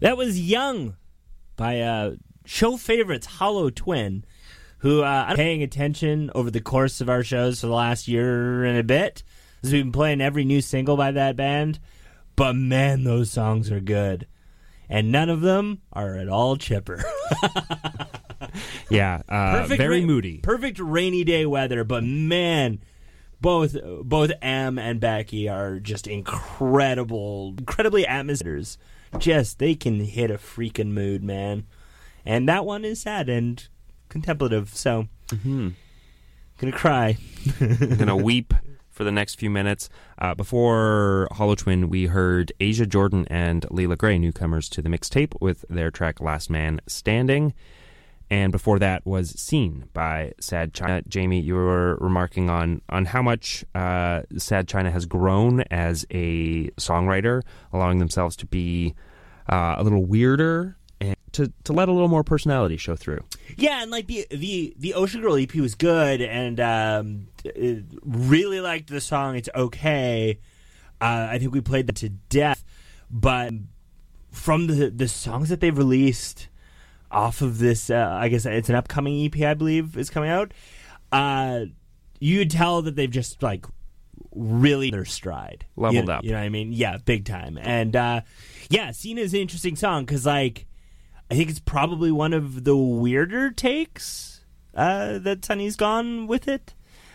That was Young by show favorites Hollow Twin, who I'm paying attention over the course of our shows for the last year and a bit, as we've been playing every new single by that band. But man, those songs are good. And none of them are at all chipper. Yeah, very moody. Perfect rainy day weather, but man, both Em and Becky are just incredibly atmospheres. Just, they can hit a freaking mood, man. And that one is sad and contemplative, so gonna cry. I'm gonna weep for the next few minutes. Before Hollow Twin, we heard Asia Jordan and Leela Gray, newcomers to the mixtape, with their track Last Man Standing. And before that was Seen by Sad China. Jamie, you were remarking on how much Sad China has grown as a songwriter, allowing themselves to be a little weirder and to let a little more personality show through. Yeah, and like the Ocean Girl EP was good, and really liked the song It's Okay. I think we played that to death, but from the songs that they've released off of this, I guess it's an upcoming EP, I believe, is coming out. You could tell that they've just like really their stride, leveled up. You know what I mean? Yeah, big time. And yeah, Cena is an interesting song because like I think it's probably one of the weirder takes that Sunny's gone with it.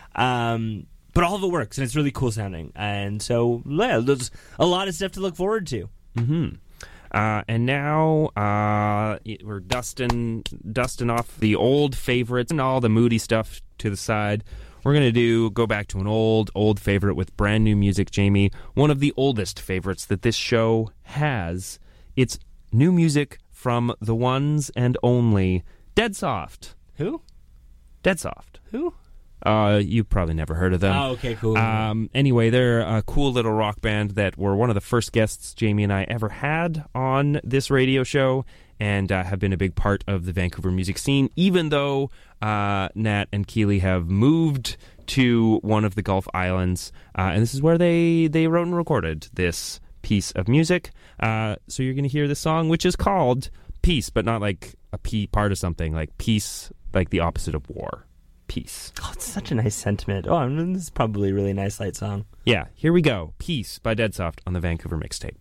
But all of it works and it's really cool sounding. And so yeah, there's a lot of stuff to look forward to. Mm-hmm. And now we're dusting off the old favorites and all the moody stuff to the side. We're going to go back to an old favorite with brand new music, Jamie. One of the oldest favorites that this show has. It's new music from the ones and only Dead Soft. Who? Dead Soft. Who? You've probably never heard of them. Oh, okay, cool. Anyway, they're a cool little rock band that were one of the first guests Jamie and I ever had on this radio show, and have been a big part of the Vancouver music scene, even though Nat and Keely have moved to one of the Gulf Islands, and this is where they wrote and recorded this piece of music. So you're going to hear this song, which is called Peace, but not like a P part of something, like peace, like the opposite of war. Peace. Oh, it's such a nice sentiment. Oh, this is probably a really nice light song. Yeah, here we go. Peace by Dead Soft on the Vancouver Mixtape.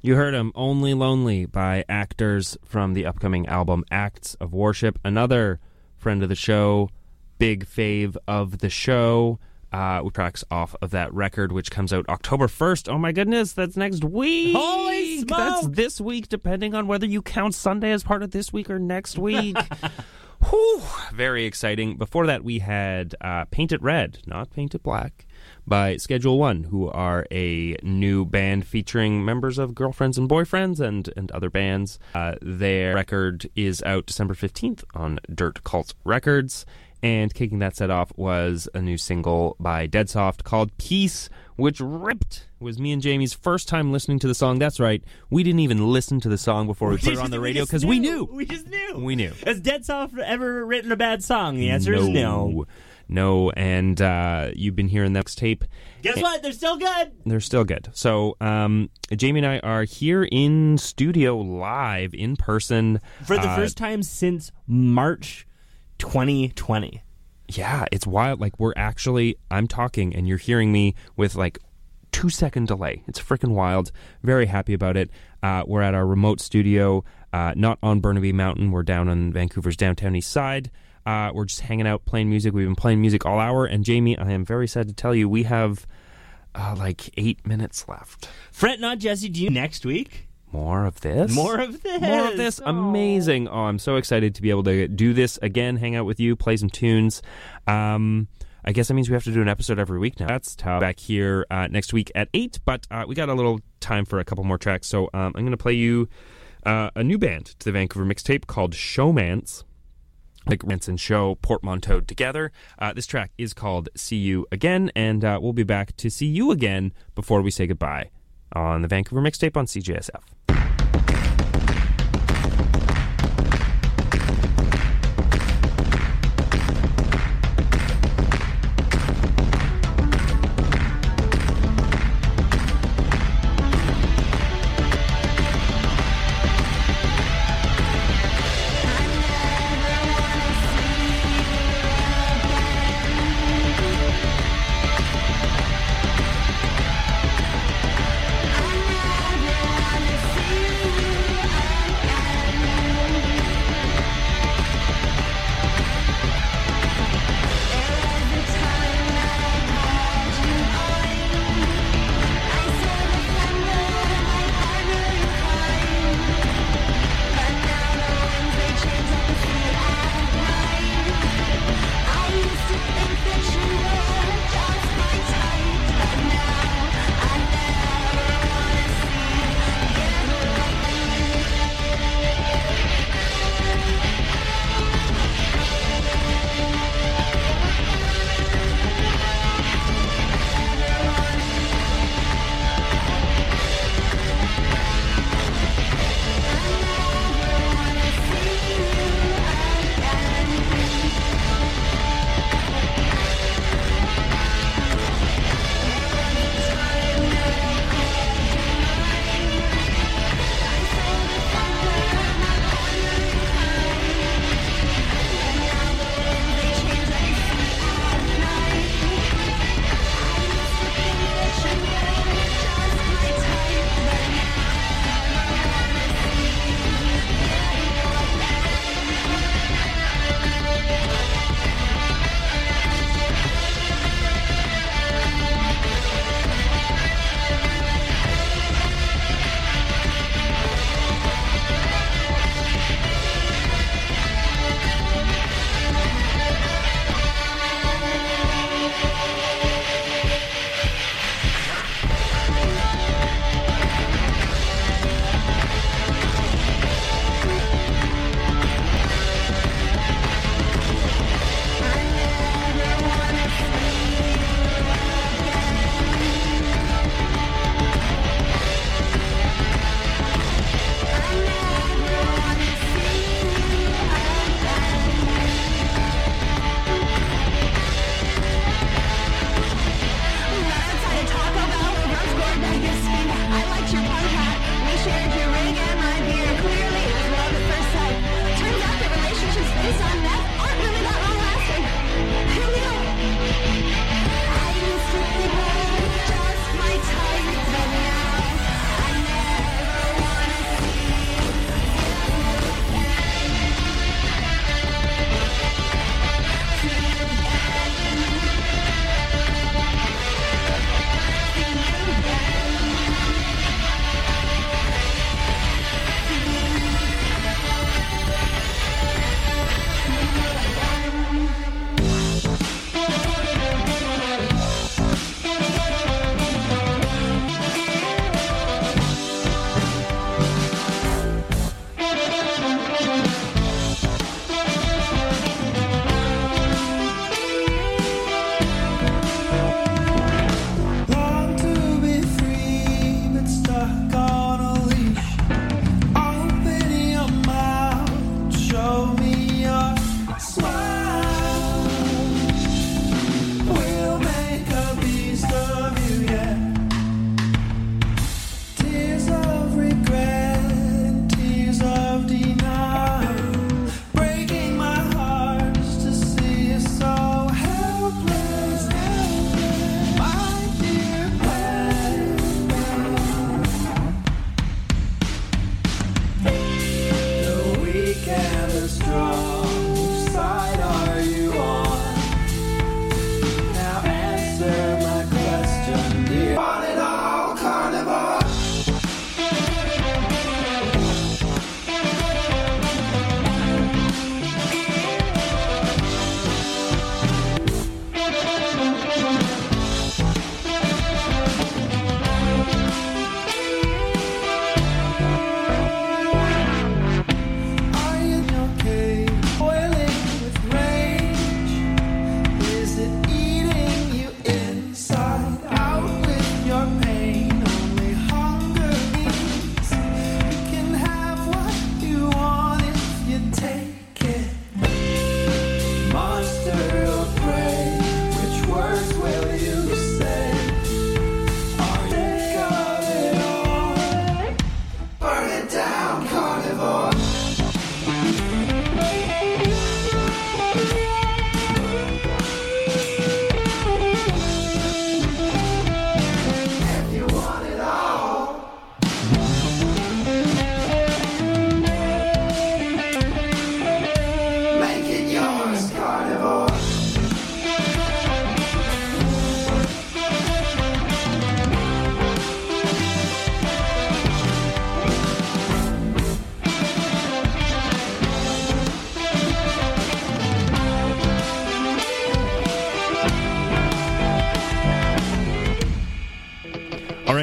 You heard him, Only Lonely, by Actors from the upcoming album Acts of Worship. Another friend of the show, big fave of the show. We tracks off of that record, which comes out October 1st. Oh my goodness, that's next week. Holy smoke! That's this week, depending on whether you count Sunday as part of this week or next week. Whew, very exciting. Before that, we had Paint It Red, not Paint It Black, by Schedule One, who are a new band featuring members of Girlfriends and Boyfriends and other bands. Their record is out December 15th on Dirt Cult Records. And kicking that set off was a new single by Deadsoft called Peace, which ripped. It was me and Jamie's first time listening to the song. That's right. We didn't even listen to the song before we put it on the radio because we knew. We just knew. We knew. Has Deadsoft ever written a bad song? The answer is no. No, and you've been hearing that tape. Guess what? They're still good. They're still good. So Jamie and I are here in studio live in person. For the first time since March 2020. Yeah, it's wild. Like, I'm talking and you're hearing me with like 2-second delay. It's freaking wild. Very happy about it. We're at our remote studio, not on Burnaby Mountain. We're down on Vancouver's downtown east side. We're just hanging out, playing music. We've been playing music all hour. And Jamie, I am very sad to tell you, we have like 8 minutes left. Fret not, Jesse. Do you next week? More of this? More of this. More of this. Amazing. Oh, I'm so excited to be able to do this again, hang out with you, play some tunes. I guess that means we have to do an episode every week now. That's tough. Back here next week at 8, but we got a little time for a couple more tracks. So I'm going to play you a new band to the Vancouver mixtape called Showmance. Like Rance and Show portmanteaued together. This track is called See You Again, and we'll be back to see you again before we say goodbye on the Vancouver mixtape on CJSF. I never wanna see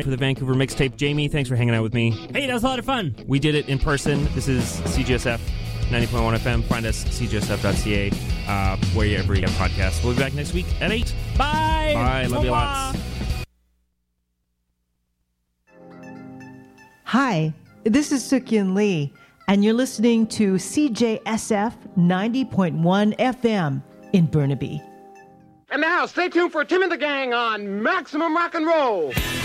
for the Vancouver Mixtape. Jamie, thanks for hanging out with me. Hey, that was a lot of fun. We did it in person. This is CJSF 90.1 FM. Find us cjsf.ca, wherever you have podcasts. We'll be back next week at 8. Bye. Bye. Love you lots. Hi, this is Suk-Yin Lee, and you're listening to CJSF 90.1 FM in Burnaby. And now, stay tuned for Tim and the Gang on Maximum Rock and Roll.